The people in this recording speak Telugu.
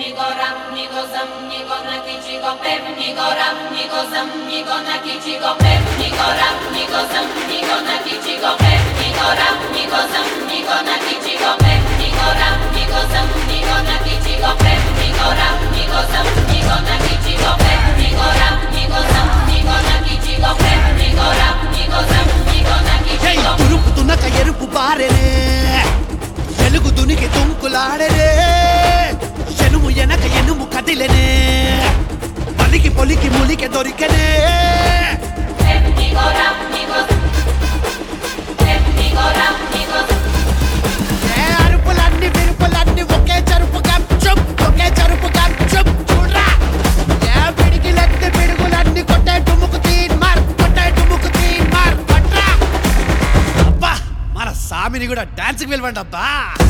తురుపుతునక ఎరుపు బారెనే ఎలుగు దునికి తుంకులాడరే ఎనుము ఎనక ఎనుము కదిలెనే పలికి పొలికి ములికి దొరికెనే అరుపులన్నీ విరుపులన్నీ ఒకే చరుపుగా చుప్ ఒకే చరుపుగా చుప్ చూడరా పిడికిలన్నీ పిడుగులన్నీ కొట్టే టుముకు తీన్ మార్ కొట్టే టుముకు తీన్ మార్ కొట్రా అబ్బా మన సామిని కూడా డాన్స్కి వెళ్ళండి అబ్బా